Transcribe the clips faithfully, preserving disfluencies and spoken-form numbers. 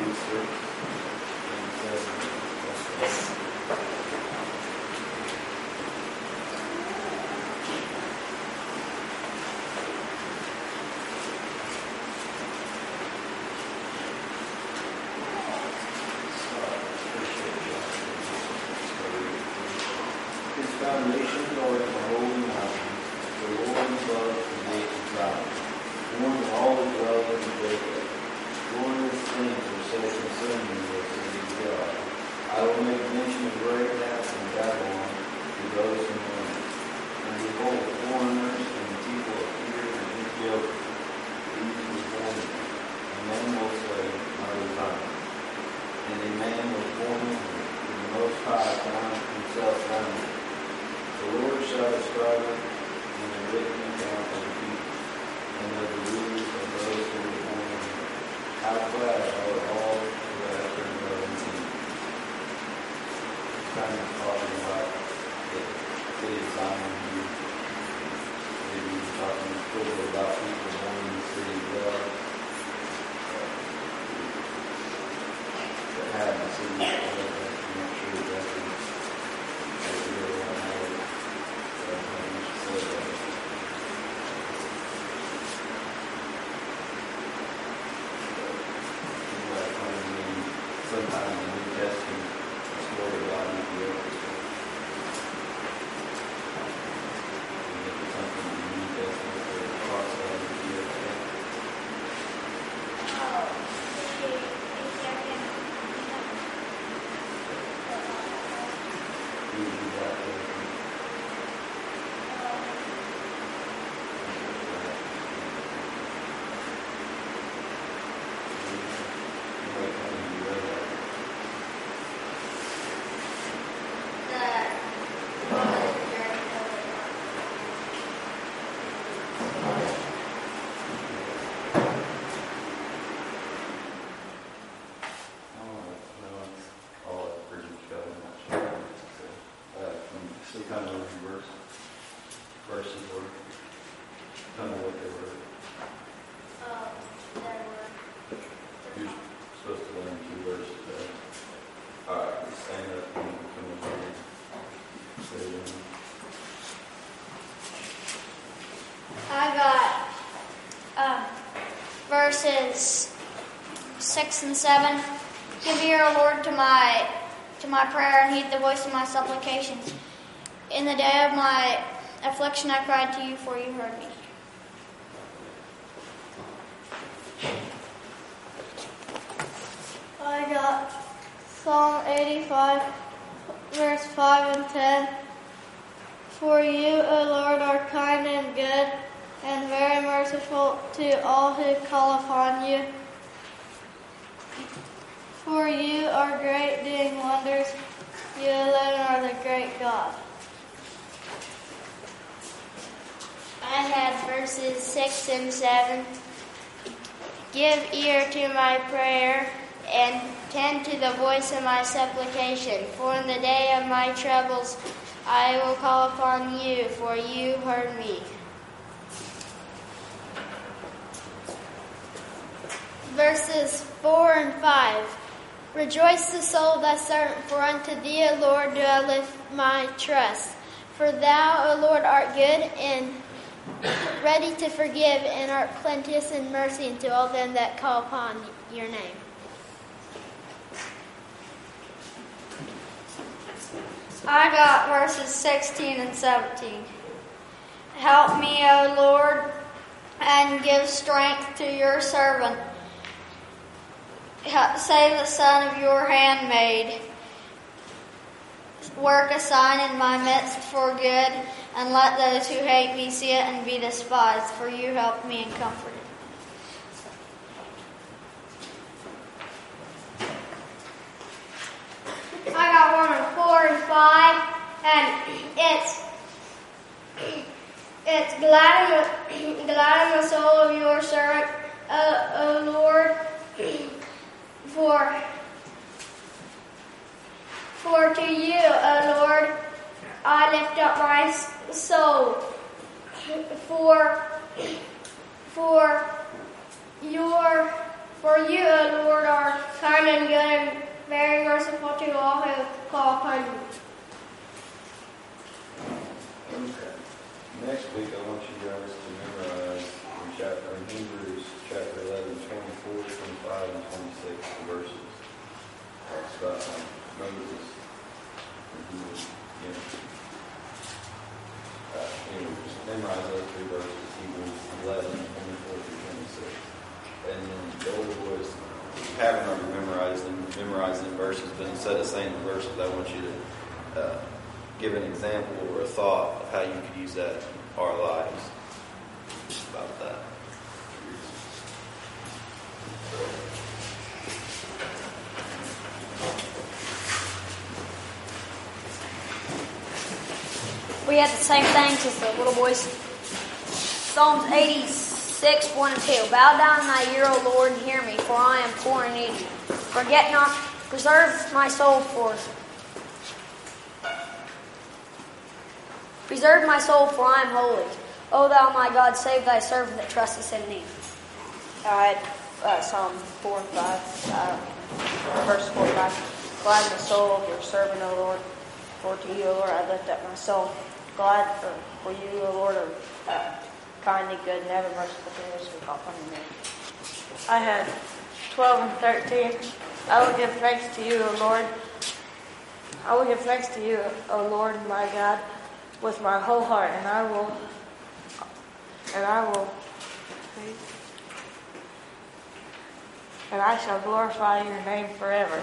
Foundations are the holy mountains. The Lord loves the gates of Zion. More than all the dwellers of Jacob. Glorious things are said concerning the city of God. I will make mention of Rahab and Babylon to those who know me. And behold, foreigners and the people of Tyre and Ethiopia, these were born in me. A man will say, I was Zion. And a man was born in me. And the Most High found himself found me. The Lord shall describe it in the written account of the people and of the rulers of those who were born in him. How glad are all who have their dwelling in him. Kind of talking about the city of Zion. Maybe talking a little bit about people born in the city of God. That have the city of God. I'm not sure exactly. Sometimes in the New Testament, the story about Ethiopia. We get to something in the New Testament that talks about Ethiopia. Oh, the Ethiopian. Who did that for? Kind of reverse verses or kind of what they were. Oh, they were. You're supposed to learn two verses there. All right, let's stand up and come up here. Say them. I got um, verses six and seven. Give ear, O Lord, to my to my prayer, and heed the voice of my supplications. In the day of my affliction I cried to you, for you heard me. I got Psalm eighty-five, verse five and ten. For you, O Lord, are kind and good, and very merciful to all who call upon you. For you are great, doing wonders. You alone are the great God. I had verses six and seven. Give ear to my prayer, and tend to the voice of my supplication. For in the day of my troubles I will call upon you, for you heard me. Verses four and five. Rejoice the soul of thy servant, for unto thee, O Lord, do I lift my trust. For thou, O Lord, art good and ready to forgive, and art plenteous in mercy unto all them that call upon your name. I got verses sixteen and seventeen. Help me, O Lord, and give strength to your servant. Save the son of your handmaid. Work a sign in my midst for good, and let those who hate me see it and be despised, for you helped me and comforted me. I got one on four and five, and it's it's glad in the, glad in the soul of your servant, O, o Lord, for for to you, O Lord, I lift up my soul. For for your For you, O Lord, are kind and good and very merciful to all who call upon you. Okay. Next week, I want you guys to memorize in chapter in Hebrews, chapter eleven, twenty-four, twenty-five, and twenty-six verses. Talks about um, Moses. And he was, you know, uh, you know, just memorize those three verses. Hebrews eleven, twenty-four through twenty-six. And then the older boys haven't already memorized them, memorized them verses, but instead of saying the verses, I want you to uh, give an example or a thought of how you could use that in our lives. Just about that. We had the same things as the little boys. Psalms eighty-six, one and two. Bow down in thy ear, O Lord, and hear me, for I am poor and needy. Forget not, preserve my soul for Preserve my soul, for I am holy. O thou my God, save thy servant that trusteth in thee. I had uh, Psalm four and five, uh, verse four and five. Gladden the soul of your servant, O Lord. For to you, O Lord, I lift up my soul. Glad uh, for you, O Lord, are uh, kind and good, and ever merciful to those who call upon your name. I had twelve and thirteen. I will give thanks to you, O Lord. I will give thanks to you, O Lord, my God, with my whole heart, and I will, and I will, and I shall glorify your name forever.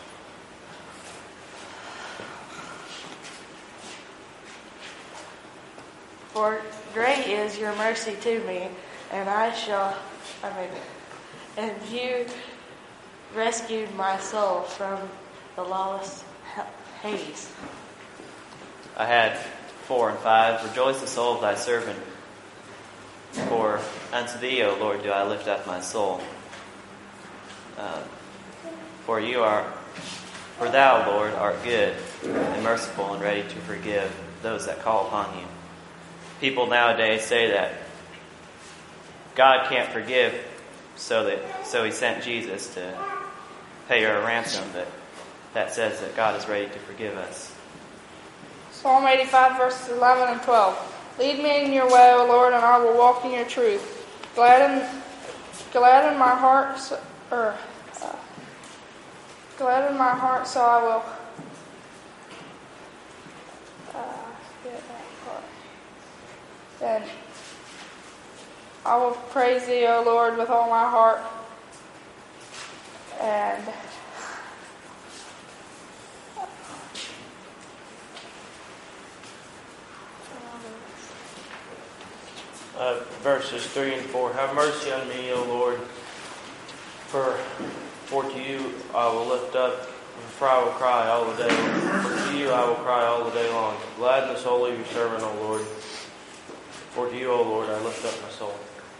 For great is your mercy to me, and I shall, I mean, and you rescued my soul from the lawless Hades. I had four and five. Rejoice the soul of thy servant, for unto thee, O Lord, do I lift up my soul. Uh, for you are, for thou, Lord, art good and merciful and ready to forgive those that call upon you. People nowadays say that God can't forgive, so that so He sent Jesus to pay our ransom. But that says that God is ready to forgive us. Psalm eighty-five, verses eleven and twelve. Lead me in your way, O Lord, and I will walk in your truth. Gladden, gladden my heart, so, or uh, gladden my heart, so I will. Uh, get that part. Then I will praise thee, O Lord, with all my heart. And Uh, verses three and four. Have mercy on me, O Lord, for for to you I will lift up, for I will cry all the day long. For to you I will cry all the day long. Gladden the soul of your servant, O Lord. For to you, O Lord, I lift up my soul.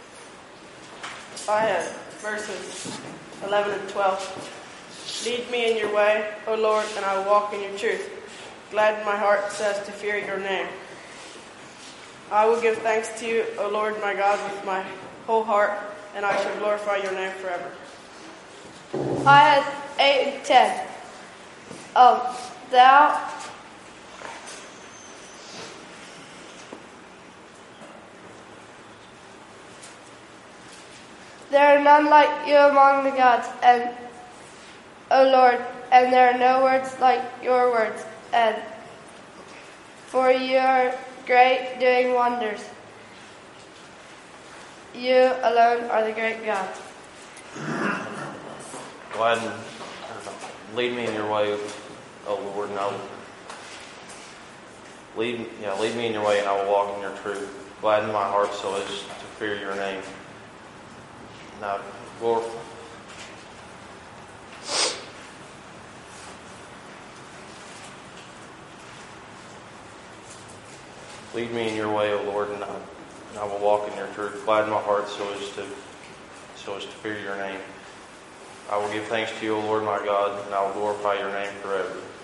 I have verses eleven and twelve. Lead me in your way, O Lord, and I will walk in your truth. Gladden my heart so as to fear your name. I will give thanks to you, O Lord my God, with my whole heart, and I shall glorify your name forever. I had eight and ten. Um, thou, there are none like you among the gods, and O Lord, and there are no words like your words, and for you are great, doing wonders. You alone are the great God. Gladden, lead me in your way, O Lord, and I will lead, yeah, lead me in your way, and I will walk in your truth. Gladden my heart so as to fear your name. Now, Lord, lead me in your way, O Lord, and I, and I will walk in your truth. Gladden my heart so as to so as to fear your name. I will give thanks to you, O Lord my God, and I will glorify your name forever.